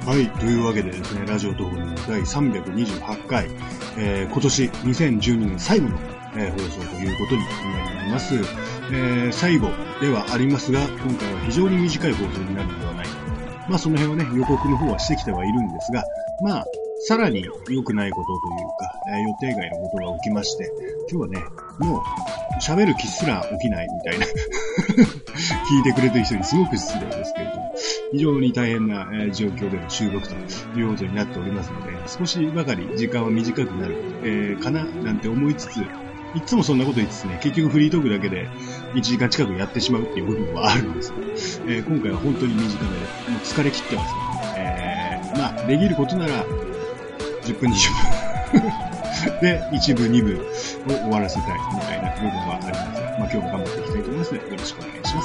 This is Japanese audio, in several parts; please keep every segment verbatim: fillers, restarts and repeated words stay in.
はい。というわけでですね、ラジオ東北のだいさんびゃくにじゅうはちかい、えー、今年にせんじゅうにねん最後の、えー、放送ということになります。えー、最後ではありますが、今回は非常に短い放送になるのではないかと。まあその辺はね、予告の方はしてきてはいるんですが、まあ、さらに良くないことというか、えー、予定外のことが起きまして、今日はね、もう喋る気すら起きないみたいな聞いてくれてる人にすごく失礼ですけれども、非常に大変な、えー、状況での収録ということになっておりますので、少しばかり時間は短くなる、えー、かななんて思いつつ、いつもそんなこと言いつつね、結局フリートークだけでいちじかん近くやってしまうっていう部分はあるんですが、えー、今回は本当に短めで、もう疲れ切ってますので、えー、まあ、できることなら、じゅっぷんにじゅっぷんで、いち部、に部を終わらせたいみたいな部分はありますが、まあ今日も頑張っていきたいと思いますので、よろしくお願いします。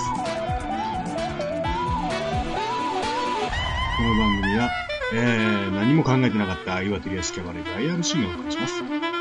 この番組は、えー、何も考えてなかった岩手屋敷暴れが アイアールシー がお送りします。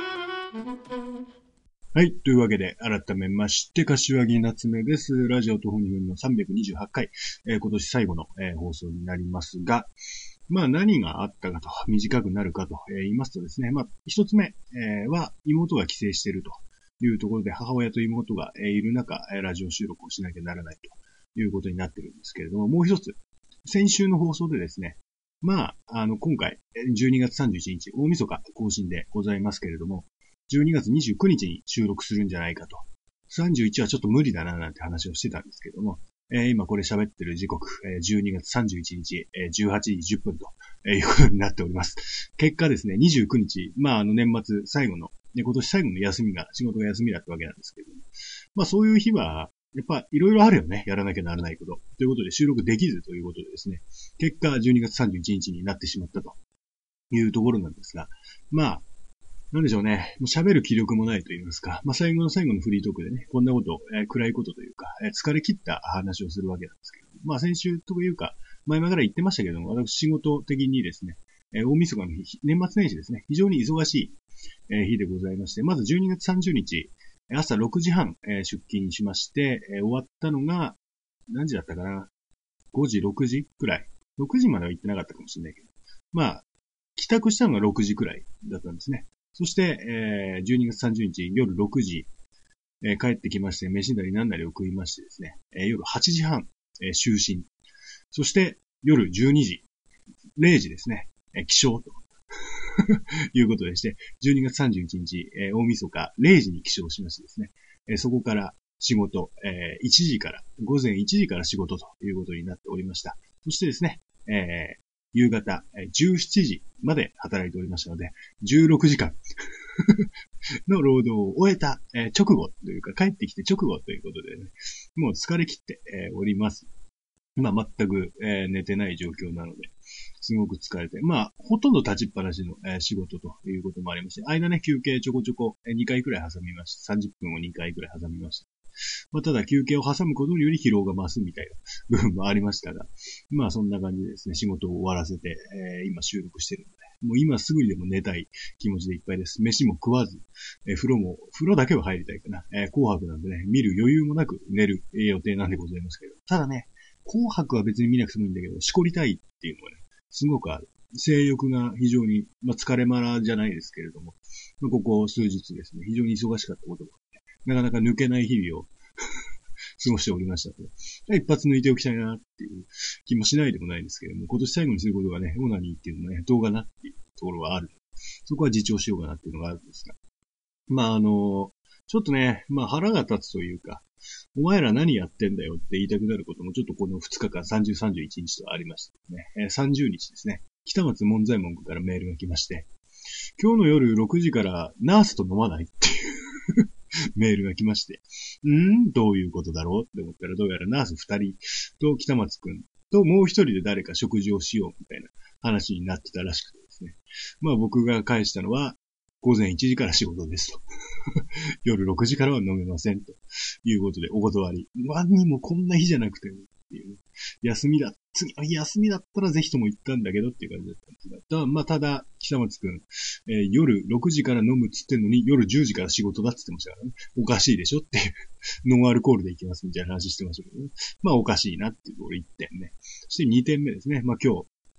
はい。というわけで、改めまして、柏木夏目です。ラジオと本人のさんびゃくにじゅうはちかい、えー、今年最後の、えー、放送になりますが、まあ何があったかと、短くなるかと、えー、言いますとですね、まあ一つ目、えー、は妹が帰省しているというところで、母親と妹が、えー、いる中、ラジオ収録をしなきゃならないということになってるんですけれども、もう一つ、先週の放送でですね、まあ、あの、今回、じゅうにがつさんじゅういちにち、大晦日更新でございますけれども、じゅうにがつにじゅうくにちに収録するんじゃないかと。さんじゅういちはちょっと無理だななんて話をしてたんですけども、えー、今これ喋ってる時刻、えー、じゅうにがつさんじゅういちにち、えー、じゅうはちじじゅっぷんと、えー、いうことになっております。結果ですね、にじゅうくにち、まああの年末最後の、ね、今年最後の休みが、仕事が休みだったわけなんですけども、まあそういう日は、やっぱいろいろあるよね。やらなきゃならないこと。ということで収録できずということでですね、結果じゅうにがつさんじゅういちにちになってしまったというところなんですが、まあ、なんでしょうね。もう喋る気力もないと言いますか。まあ最後の最後のフリートークでね、こんなこと、えー、暗いことというか、えー、疲れ切った話をするわけなんですけど、まあ先週というか、前々から言ってましたけども、私仕事的にですね、えー、大晦日の日、年末年始ですね、非常に忙しい、えー、日でございまして、まずじゅうにがつさんじゅうにち、朝ろくじはん、えー、出勤しまして、えー、終わったのが、何時だったかな ?ごじ、ろくじくらい。ろくじまでは行ってなかったかもしれないけど。まあ、帰宅したのがろくじくらいだったんですね。そして、えー、じゅうにがつさんじゅうにち夜ろくじ、えー、帰ってきまして、飯なり何なりを食いましてですね、えー、夜はちじはん、えー、就寝。そして、夜じゅうにじ、れいじですね、えー、起床ということでして、じゅうにがつさんじゅういちにち、えー、大晦日れいじに起床しましてですね、えー、そこから仕事、えー、いちじから、午前いちじから仕事ということになっておりました。そしてですね、えー、夕方じゅうしちじまで働いておりましたので、じゅうろくじかんの労働を終えた直後というか、帰ってきて直後ということで、ね、もう疲れ切っております。まあ全く寝てない状況なので、すごく疲れて、まあほとんど立ちっぱなしの仕事ということもありまして、間ね休憩ちょこちょこにかいくらい挟みました。さんじゅっぷんをにかいくらい挟みました。まあ、ただ休憩を挟むことにより疲労が増すみたいな部分もありましたが、まあそんな感じでですね、仕事を終わらせて、えー、今収録してるので、もう今すぐにでも寝たい気持ちでいっぱいです。飯も食わず、えー、風呂も、風呂だけは入りたいかな。えー、紅白なんでね、見る余裕もなく寝る予定なんでございますけど、ただね、紅白は別に見なくてもいいんだけど、しこりたいっていうのがね、すごくある。性欲が非常に、まあ、疲れまらじゃないですけれども、まあ、ここ数日ですね、非常に忙しかったことがなかなか抜けない日々を過ごしておりましたので、一発抜いておきたいなっていう気もしないでもないですけれども、今年最後にすることがね、オナニーっていうのはね、動画なっていうところはある。そこは自重しようかなっていうのがあるんですが。まああの、ちょっとね、まあ腹が立つというか、お前ら何やってんだよって言いたくなることもちょっとこのふつかかん、さんじゅう、さんじゅういちにちとありましたね。えー、さんじゅうにちですね。北松門左衛門からメールが来まして、今日の夜ろくじからナースと飲まないっていうメールが来まして、んーどういうことだろうって思ったら、どうやらナースふたりと北松くんともう一人で誰か食事をしようみたいな話になってたらしくてですね。まあ僕が返したのは、午前いちじから仕事ですと。夜ろくじからは飲めませんということでお断り。何にもこんな日じゃなくてっていう、ね、休みだ、次の日休みだったらぜひとも行ったんだけどっていう感じだったんですが。たまあただ、北松くん、えー、夜ろくじから飲むっつってんのに夜じゅうじから仕事だっつってましたからね。おかしいでしょっていう。ノンアルコールで行きますみたいな話してましたけどね。まあおかしいなっていうところいってんね。そしてにてんめですね。まあ今日、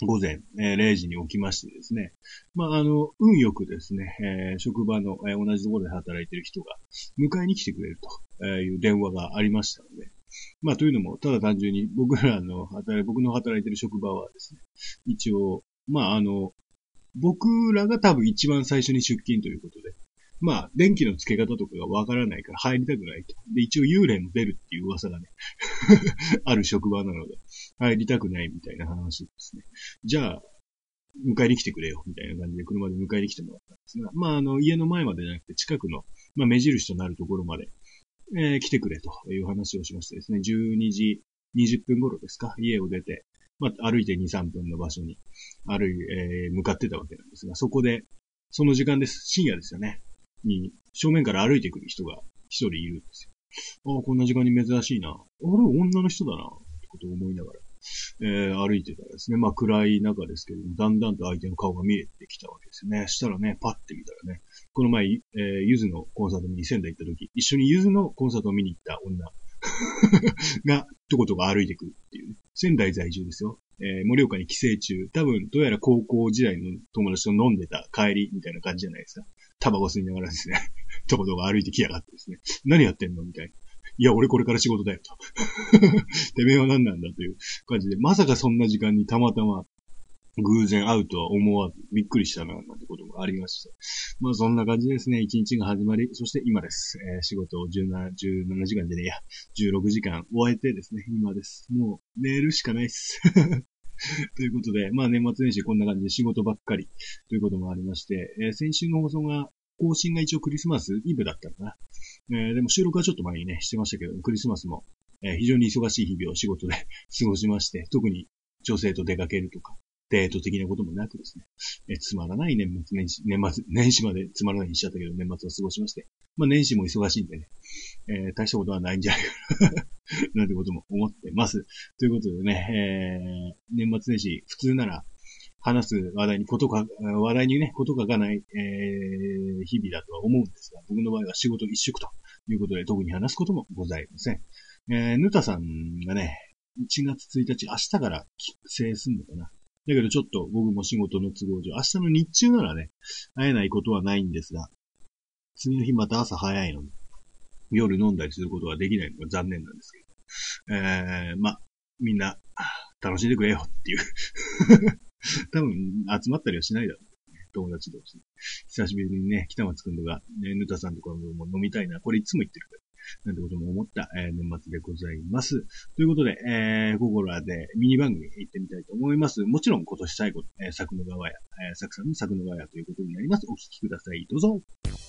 午前、えー、れいじに起きましてですね。まあ、あの、運よくですね、えー、職場の、えー、同じところで働いている人が迎えに来てくれるという電話がありましたので。まあ、というのも、ただ単純に僕らの働い、僕の働いている職場はですね、一応、まあ、あの、僕らが多分一番最初に出勤ということで、まあ、電気の付け方とかがわからないから入りたくないと。で、一応幽霊も出るっていう噂がね、ある職場なので、入りたくないみたいな話ですね。じゃあ、迎えに来てくれよ、みたいな感じで車で迎えに来てもらったんですが、まあ、あの、家の前までじゃなくて近くの、まあ、目印となるところまで、えー、来てくれという話をしましてですね、じゅうにじにじゅっぷん頃ですか、家を出て、まあ、歩いてに、さんぷんの場所に歩い、えー、向かってたわけなんですが、そこで、その時間です。深夜ですよね。に、正面から歩いてくる人が一人いるんですよ。ああ、こんな時間に珍しいな。あれ、女の人だな。ってことを思いながら、えー、歩いてたらですね、まあ暗い中ですけれども、だんだんと相手の顔が見えてきたわけですよね。したらね、パッて見たらね、この前、えー、ゆずのコンサートに仙台行った時、一緒にゆずのコンサートを見に行った女が、とことか歩いてくるっていうね。仙台在住ですよ。えー、盛岡に帰省中、多分、どうやら高校時代の友達と飲んでた帰りみたいな感じじゃないですか。タバコ吸いながらですね、とことか歩いてきやがってですね、何やってんのみたいな。いや、俺これから仕事だよと。てめえは何なんだという感じで、まさかそんな時間にたまたま偶然会うとは思わずびっくりしたな、なんてこともありました。まあそんな感じですね。一日が始まり、そして今です。えー、仕事をじゅうなな、じゅうななじかんでねえや、じゅうろくじかん終えてですね、今です。もう寝るしかないっす。ということで、まあ年末年始こんな感じで仕事ばっかりということもありまして、えー、先週の放送が、更新が一応クリスマスイブだったのかな。えー、でも収録はちょっと前にね、してましたけど、クリスマスも、えー、非常に忙しい日々を仕事で過ごしまして、特に女性と出かけるとか、デート的なこともなくですね、えー、つまらない年末年始、年末、年始までつまらないにしちゃったけど、年末を過ごしまして、まあ年始も忙しいんでね、えー、大したことはないんじゃないかな、なんてことも思ってます。ということでね、えー、年末年始、普通なら、話す話題にことか、話題にね、こと書かない、えー、日々だとは思うんですが、僕の場合は仕事一色ということで、特に話すこともございません。えー、ぬたさんがね、いちがつついたち、明日から帰省すんのかな。だけどちょっと僕も仕事の都合上、明日の日中ならね、会えないことはないんですが、次の日また朝早いので、夜飲んだりすることができないのが残念なんですけど、えー、ま、みんな、楽しんでくれよっていう多分、集まったりはしないだろう、ね。友達同士。久しぶりにね、北松くんとか、ね、ぬたさんとかも飲みたいな。これいつも言ってるから。なんてことも思った、えー、年末でございます。ということで、えー、ここらでミニ番組行ってみたいと思います。もちろん今年最後、えー、作の川屋、えー、作さんの作の川屋ということになります。お聞きください。どうぞ。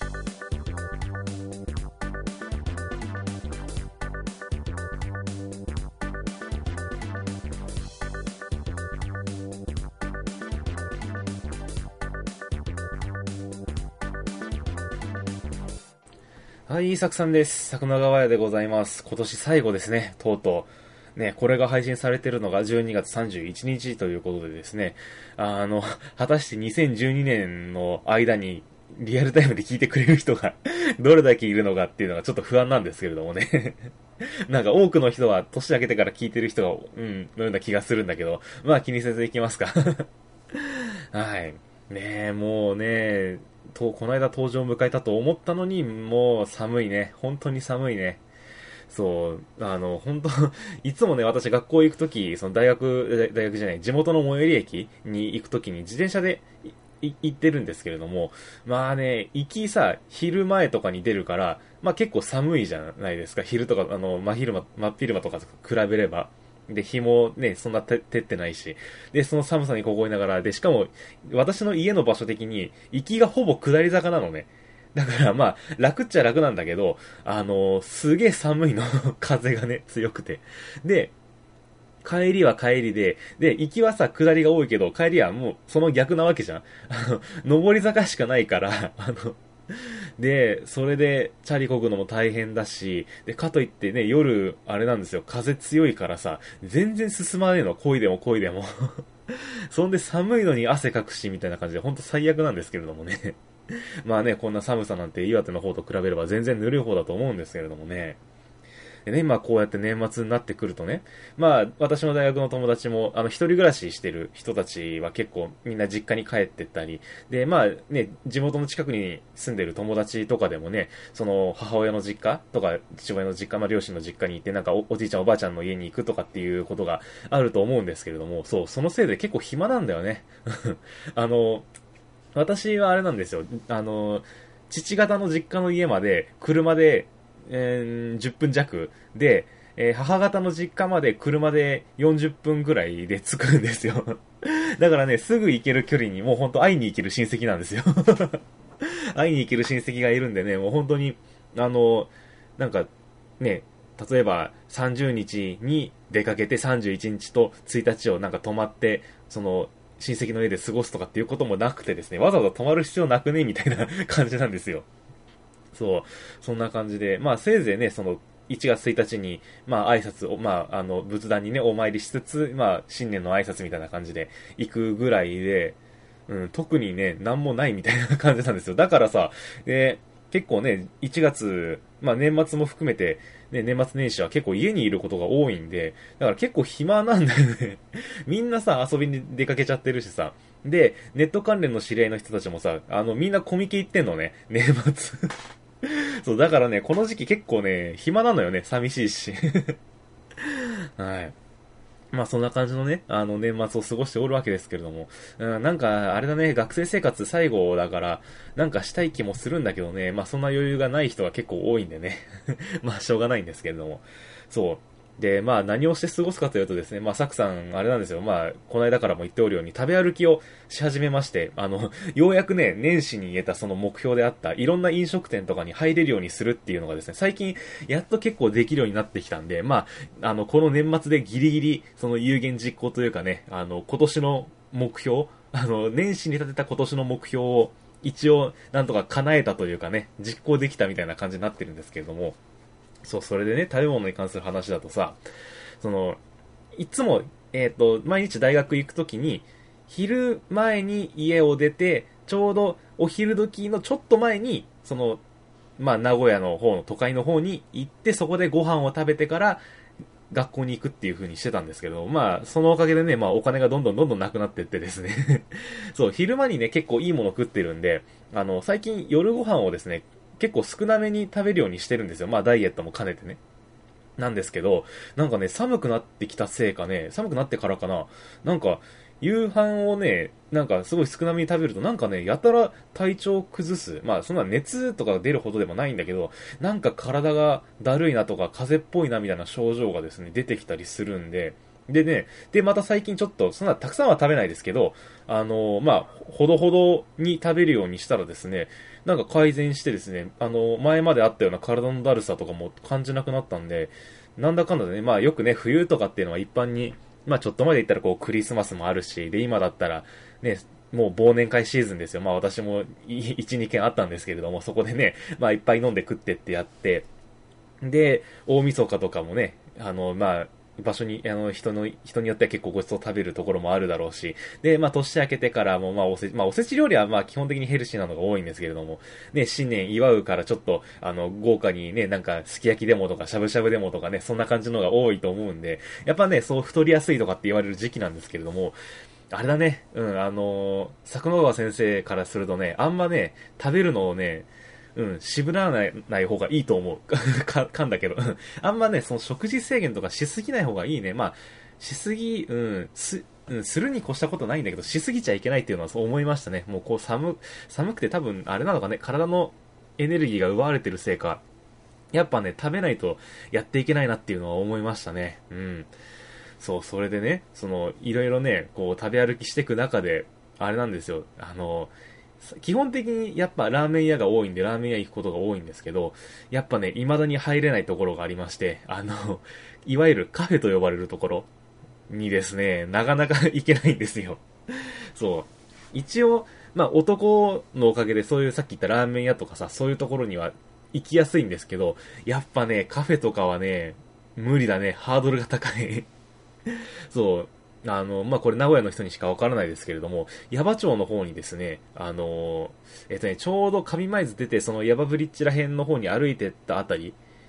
はい、作さんです。作永川屋でございます。今年最後ですね、とうとう。ね、これが配信されているのがじゅうにがつさんじゅういちにちということでですね、あの、果たしてにせんじゅうにねんの間にリアルタイムで聞いてくれる人がどれだけいるのかっていうのがちょっと不安なんですけれどもね。なんか多くの人は年明けてから聞いてる人が、うん、のような気がするんだけど、まあ気にせずいきますか。はい。ねえ、もうね、と、この間登場を迎えたと思ったのに、もう寒いね。本当に寒いね。そう、あの、本当いつもね、私学校行くとき、その大学、大学じゃない、地元の最寄り駅に行くときに自転車で行ってるんですけれども、まあね、行きさ、昼前とかに出るから、まあ結構寒いじゃないですか。昼とか、あの、真昼間、真っ昼間とかと比べれば。で、日もね、そんな照ってないし。で、その寒さに凍いながら、で、しかも、私の家の場所的に、行きがほぼ下り坂なのね。だからまあ、楽っちゃ楽なんだけど、あのー、すげえ寒いの。風がね、強くて。で、帰りは帰りで、で、行きはさ、下りが多いけど、帰りはもう、その逆なわけじゃん。あの、上り坂しかないから、あの、で、それで、チャリ漕ぐのも大変だし、で、かといってね、夜、あれなんですよ、風強いからさ、全然進まねえの、漕いでも漕いでも。そんで寒いのに汗かくし、みたいな感じで、ほんと最悪なんですけれどもね。まあね、こんな寒さなんて岩手の方と比べれば全然ぬるい方だと思うんですけれどもね。 でね、まあこうやって年末になってくるとね、まあ私の大学の友達も、あの一人暮らししてる人たちは結構みんな実家に帰ってったり、で、まあね、地元の近くに住んでる友達とかでもね、その母親の実家とか父親の実家、まあ両親の実家に行ってなんか お, おじいちゃんおばあちゃんの家に行くとかっていうことがあると思うんですけれども、そう、そのせいで結構暇なんだよね。あの、私はあれなんですよ。あの、父方の実家の家まで車で、えー、じゅっぷん弱で、えー母方の実家まで車でよんじゅっぷんぐらいで着くんですよ。だからね、すぐ行ける距離にもうほんと会いに行ける親戚なんですよ。会いに行ける親戚がいるんでね、もう本当に、あの、なんか、ね、例えばさんじゅうにちに出かけてさんじゅういちにちとついたちをなんか泊まって、その、親戚の家で過ごすとかっていうこともなくてですね、わざわざ泊まる必要なくねみたいな感じなんですよ。そう。そんな感じで、まあせいぜいね、その、いちがつついたちに、まあ挨拶を、まああの、仏壇にね、お参りしつつ、まあ新年の挨拶みたいな感じで行くぐらいで、うん、特にね、なんもないみたいな感じなんですよ。だからさ、で、結構ね、いちがつ、まあ年末も含めて、ね、年末年始は結構家にいることが多いんで、だから結構暇なんだよね。みんなさ、遊びに出かけちゃってるしさ。で、ネット関連の知り合いの人たちもさ、あの、みんなコミケ行ってんのね、年末。そう、だからね、この時期結構ね、暇なのよね、寂しいし。はい。まあそんな感じのね、あの年末を過ごしておるわけですけれども、うん、なんかあれだね、学生生活最後だから、なんかしたい気もするんだけどね、まあそんな余裕がない人が結構多いんでね、まあしょうがないんですけれども、そう。で、まあ何をして過ごすかというとですね、まあサクさん、あれなんですよ、まあこの間からも言っておるように食べ歩きをし始めまして、あの、ようやくね、年始に言えたその目標であった、いろんな飲食店とかに入れるようにするっていうのがですね、最近やっと結構できるようになってきたんで、まあ、あの、この年末でギリギリ、その有言実行というかね、あの、今年の目標、あの、年始に立てた今年の目標を、一応、なんとか叶えたというかね、実行できたみたいな感じになってるんですけれども、そう、それでね、食べ物に関する話だとさ、その、いつも、えっと、毎日大学行くときに、昼前に家を出て、ちょうどお昼時のちょっと前に、その、まあ、名古屋の方の都会の方に行って、そこでご飯を食べてから、学校に行くっていう風にしてたんですけど、まあ、そのおかげでね、まあ、お金がどんどんどんどんなくなってってですね。そう、昼間にね、結構いいもの食ってるんで、あの、最近夜ご飯をですね、結構少なめに食べるようにしてるんですよ。まあ、ダイエットも兼ねてね。なんですけど、なんかね、寒くなってきたせいかね、寒くなってからかな、なんか、夕飯をね、なんかすごい少なめに食べると、なんかね、やたら体調崩す。まあ、そんな熱とか出るほどでもないんだけど、なんか体がだるいなとか、風邪っぽいなみたいな症状がですね、出てきたりするんで、でね、で、また最近ちょっと、そんなたくさんは食べないですけど、あのーまあ、ほどほどに食べるようにしたらですね、なんか改善してですね、あのー前まであったような体のだるさとかも感じなくなったんで、なんだかんだでね、まあよくね、冬とかっていうのは一般に、まあちょっとまで言ったらこうクリスマスもあるし、で今だったらね、もう忘年会シーズンですよ。まあ私もいち、にけんあったんですけれども、そこでね、まあいっぱい飲んで食ってってやって、で、大晦日とかもね、あの、まあ、場所に、あの、人の、人によっては結構ごちそう食べるところもあるだろうし、で、まあ、年明けてからも、まあ、おせち、まあ、おせち料理は、まあ、基本的にヘルシーなのが多いんですけれども、ね、新年祝うからちょっと、あの、豪華にね、なんか、すき焼きでもとか、しゃぶしゃぶでもとかね、そんな感じのが多いと思うんで、やっぱね、そう太りやすいとかって言われる時期なんですけれども、あれだね、うん、あのー、作野川先生からするとね、あんまね、食べるのをね、うん、渋らないない方がいいと思う。か、かんだけど。あんまね、その食事制限とかしすぎない方がいいね。まあ、しすぎ、うん、す、うん、するに越したことないんだけど、しすぎちゃいけないっていうのはそう思いましたね。もうこう寒、寒くて多分、あれなのかね、体のエネルギーが奪われてるせいか、やっぱね、食べないとやっていけないなっていうのは思いましたね。うん。そう、それでね、その、いろいろね、こう食べ歩きしていく中で、あれなんですよ、あの、基本的にやっぱラーメン屋が多いんで、ラーメン屋行くことが多いんですけど、やっぱね、未だに入れないところがありまして、あの、いわゆるカフェと呼ばれるところにですね、なかなか行けないんですよ。そう。一応、まあ男のおかげでそういうさっき言ったラーメン屋とかさ、そういうところには行きやすいんですけど、やっぱね、カフェとかはね、無理だね、ハードルが高い。そう。あの、まあ、これ名古屋の人にしかわからないですけれども、矢場町の方にですね、あの、えっとね、ちょうど上舞津出て、その矢場ブリッジら辺の方に歩いてったあたり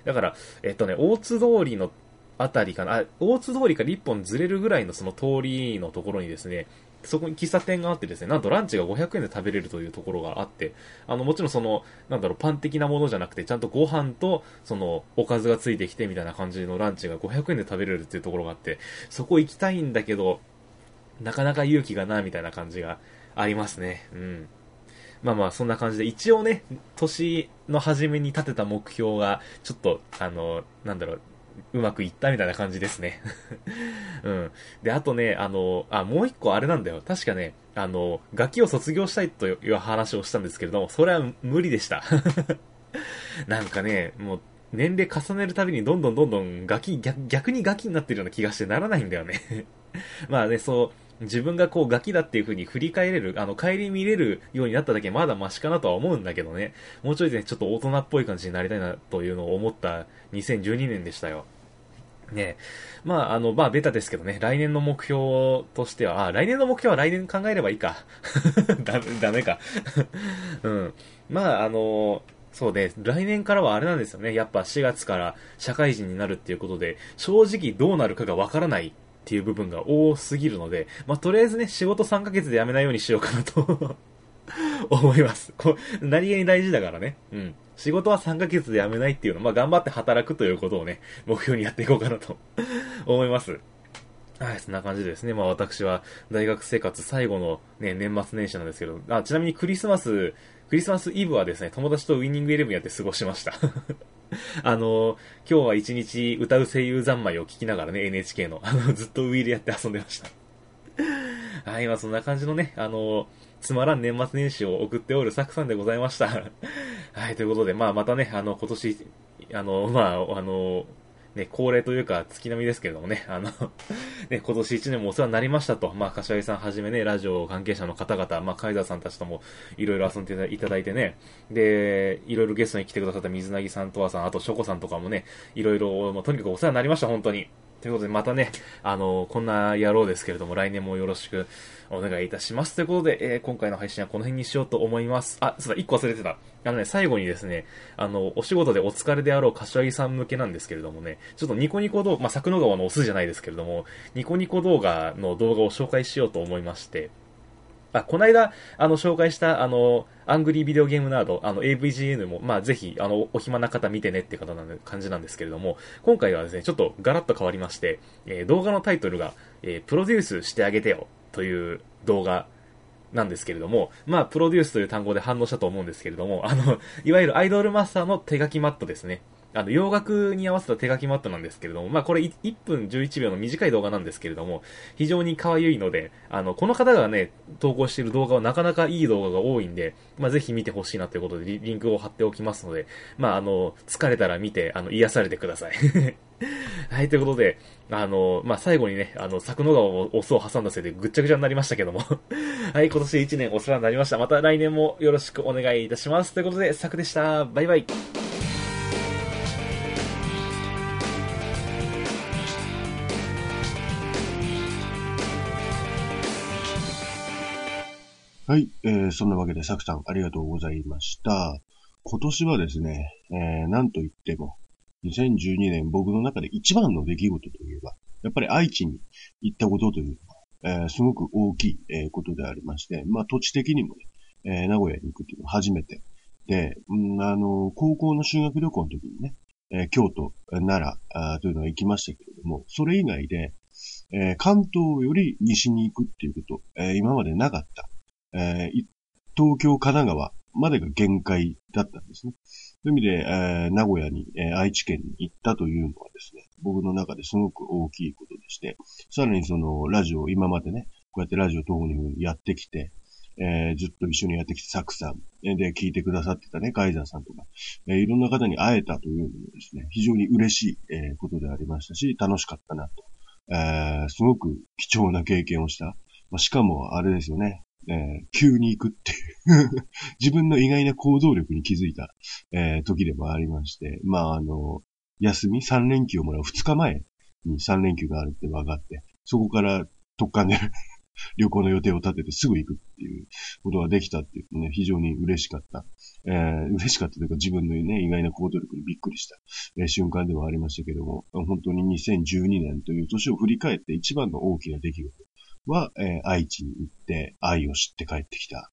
だから、えっとね、大津通りのあたりかな、あ、大津通りから一本ずれるぐらいのその通りのところにですね、そこに喫茶店があってですね、なんとランチがごひゃくえんで食べれるというところがあって、あの、もちろんその、なんだろう、パン的なものじゃなくて、ちゃんとご飯と、その、おかずがついてきてみたいな感じのランチがごひゃくえんで食べれるっていうところがあって、そこ行きたいんだけど、なかなか勇気がな、みたいな感じがありますね。うん。まあまあ、そんな感じで、一応ね、年の初めに立てた目標が、ちょっと、あの、なんだろう、うまくいったみたいな感じですね。うん。で、あとね、あの、あ、もう一個あれなんだよ。確かね、あの、楽器を卒業したいという話をしたんですけれども、それは無理でした。なんかね、もう、年齢重ねるたびにどんどんどんどんガキ、逆逆にガキになってるような気がしてならないんだよね。まあね、そう、自分がこうガキだっていう風に振り返れる、あの、帰り見れるようになっただけまだマシかなとは思うんだけどね。もうちょいね、ちょっと大人っぽい感じになりたいなというのを思ったにせんじゅうにねんでしたよ。ねまあ、あの、まあ、ベタですけどね、来年の目標としては、あ、来年の目標は来年考えればいいか。だ、ダメか。うん。まあ、あの、そうね、来年からはあれなんですよね。やっぱしがつから社会人になるっていうことで、正直どうなるかがわからないっていう部分が多すぎるので、まあ、とりあえずね、仕事さんかげつで辞めないようにしようかなと思います。こう、何気に大事だからね。うん。仕事はさんかげつで辞めないっていうの、まあ、頑張って働くということをね、目標にやっていこうかなと思います。はい、そんな感じでですね。まあ私は大学生活最後のね、年末年始なんですけど、あ、ちなみにクリスマス、クリスマスイブはですね、友達とウィニングイレブンやって過ごしました。あの、今日は一日歌う声優三昧を聞きながらね、エヌエイチケー の、あの、ずっとウィールやって遊んでました。はい、まあそんな感じのね、あの、つまらん年末年始を送っておるサクさんでございました。はい、ということで、まあまたね、あの、今年、あの、まあ、あの、ね、恒例というか、月並みですけれどもね、あのね、今年一年もお世話になりましたと、まあ、柏木さんはじめね、ラジオ関係者の方々、まあ、カイザーさんたちともいろいろ遊んでいただいてね、で、いろいろゲストに来てくださった水なぎさんとわさん、あとショコさんとかもね、いろいろ、まあ、とにかくお世話になりました、本当に。ということで、またね、あの、こんな野郎ですけれども、来年もよろしくお願いいたします。ということで、えー、今回の配信はこの辺にしようと思います。あ、そうだ、一個忘れてた。あのね、最後にですね、あの、お仕事でお疲れであろう柏木さん向けなんですけれどもね、ちょっとニコニコ動画、まあ、作の川のオスじゃないですけれども、ニコニコ動画の動画を紹介しようと思いまして、あ、この間、あの、紹介した、あの、アングリービデオゲームナード、あの、エーブイジーエヌ も、まあ、ぜひ、あの、お暇な方見てねって方な感じなんですけれども、今回はですね、ちょっとガラッと変わりまして、えー動画のタイトルが、えープロデュースしてあげてよ、という動画なんですけれども、まあ、プロデュースという単語で反応したと思うんですけれども、あの、いわゆるアイドルマスターの手書きマットですね。あの、洋楽に合わせた手書きマットなんですけれども、まあ、これいっぷんじゅういちびょうの短い動画なんですけれども、非常に可愛いので、あの、この方がね、投稿している動画はなかなかいい動画が多いんで、まあ、ぜひ見てほしいなということでリ、リンクを貼っておきますので、まあ、あの、疲れたら見て、あの、癒されてください。はい、ということで、あの、まあ、最後にね、あの、作の川をオスを挟んだせいでぐっちゃぐちゃになりましたけども。はい、今年いちねんお世話になりました。また来年もよろしくお願いいたします。ということで、作でした。バイバイ。 はい、えー、そんなわけで、サクさんありがとうございました。今年はですね、えー、なんといっても、にせんじゅうにねん僕の中で一番の出来事といえば、やっぱり愛知に行ったことというのは、えー、すごく大きい、えー、ことでありまして、まあ土地的にもね、えー、名古屋に行くっていうのは初めて。で、うん、あの、高校の修学旅行の時にね、えー、京都、奈良あというのは行きましたけれども、それ以外で、えー、関東より西に行くっていうこと、えー、今までなかった。えー、東京、神奈川までが限界だったんですね。そういう意味で、えー、名古屋に、えー、愛知県に行ったというのはですね、僕の中ですごく大きいことでして、さらにそのラジオ、今までね、こうやってラジオ東方にやってきて、えー、ずっと一緒にやってきたサクさん、で、聞いてくださってたね、カイザーさんとか、えー、いろんな方に会えたというのもですね、非常に嬉しい、えー、ことでありましたし、楽しかったなと。えー、すごく貴重な経験をした。まあ、しかも、あれですよね。えー、急に行くっていう自分の意外な行動力に気づいた、えー、時でもありまして、まあ、あの、休みさん連休をもらうふつかまえにさん連休があるって分かって、そこから特感で旅行の予定を立ててすぐ行くっていうことができたっていうね、非常に嬉しかった。えー、嬉しかったというか自分のね、意外な行動力にびっくりした、えー、瞬間ではありましたけども、本当ににせんじゅうにねんという年を振り返って一番の大きな出来事は、えー、愛知に行って愛を知って帰ってきた。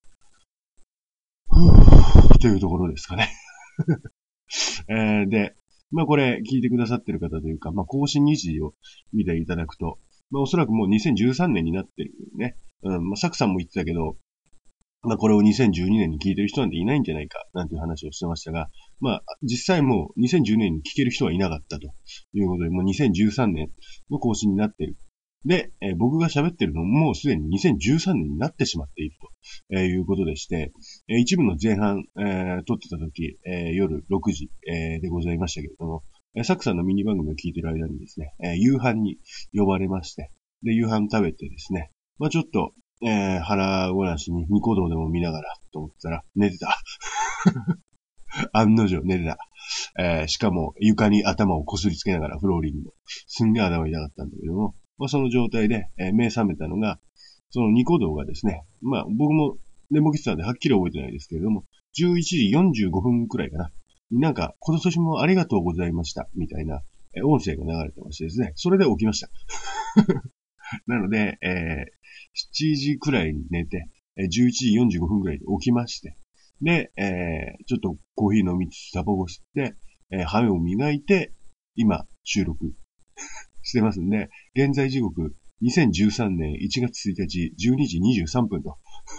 というところですかね。えー、で、まあこれ聞いてくださってる方というか、まあ更新日時を見ていただくと、まあおそらくもうにせんじゅうさんねんになってるね。うん、まあサクさんも言ってたけど、まあこれをにせんじゅうにねんに聞いてる人なんていないんじゃないか、なんていう話をしてましたが、まあ実際もうにせんじゅうねんに聞ける人はいなかったということで、もうにせんじゅうさんねんの更新になっている。で、えー、僕が喋ってるのももうすでににせんじゅうさんねんになってしまっていると、えー、いうことでして、えー、一部の前半、えー、撮ってた時、えー、夜ろくじ、えー、でございましたけれども、えー、サクさんのミニ番組を聞いてる間にですね、えー、夕飯に呼ばれまして、で、夕飯食べてですね、まあちょっと、えー、腹ごなしにニコ動でも見ながらと思ったら寝てた。案の定寝てた。えー、しかも床に頭をこすりつけながらフローリングの。すんげえ頭痛かったんだけども、まあ、その状態で、えー、目覚めたのが、そのニコ動がですね、まあ僕も寝ぼけてたんではっきり覚えてないですけれども、じゅういちじよんじゅうごふんくらいかな。なんか、今年もありがとうございました、みたいな、えー、音声が流れてましてですね、それで起きました。なので、えー、しちじくらいに寝て、じゅういちじよんじゅうごふんくらいで起きまして、で、えー、ちょっとコーヒー飲みつつタバコ吸って、えー、歯を磨いて、今、収録してますんで、現在時刻、にせんじゅうさんねんいちがつついたち、じゅうにじにじゅうさんぷんと、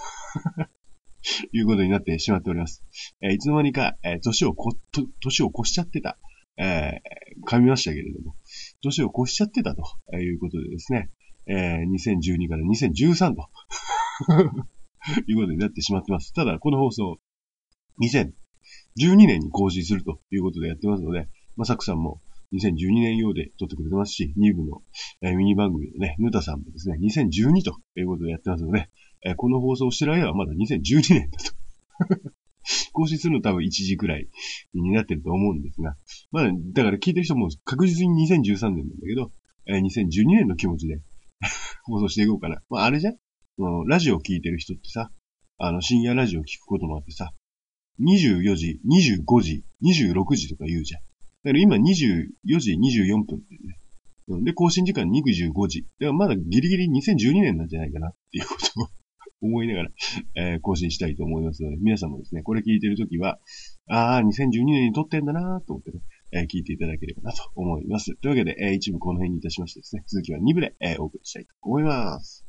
いうことになってしまっております。えー、いつの間にか、えー、年をこ、と、年を越しちゃってた、えー、噛みましたけれども、年を越しちゃってたということでですね、えー、にせんじゅうにからにせんじゅうさんと、いうことになってしまってます。ただ、この放送、にせんじゅうにねんに更新するということでやってますので、まあ、サクさんもにせんじゅうにねん用で撮ってくれてますし、に部の、えー、ミニ番組のね、ヌタさんもですね、にせんじゅうにということでやってますので、えー、この放送をしてる間はまだにせんじゅうにねんだと。更新するの多分いちじくらいになってると思うんですが、まあ、だから聞いてる人も確実ににせんじゅうさんねんなんだけど、えー、にせんじゅうにねんの気持ちで放送していこうかな。まあ、あれじゃんラジオ聞いてる人ってさ、あの、深夜ラジオ聞くこともあってさ、にじゅうよじ、にじゅうごじ、にじゅうろくじとか言うじゃん。だから今にじゅうよじにじゅうよんぷんってね。で、更新時間にじゅうごじ。だからまだギリギリにせんじゅうにねんなんじゃないかなっていうことを思いながら、えー、更新したいと思いますので、皆さんもですね、これ聞いてるときは、あー、にせんじゅうにねんに撮ってんだなーと思ってね、えー、聞いていただければなと思います。というわけで、えー、一部この辺にいたしましてですね、続きはに部で、えー、お送りしたいと思います。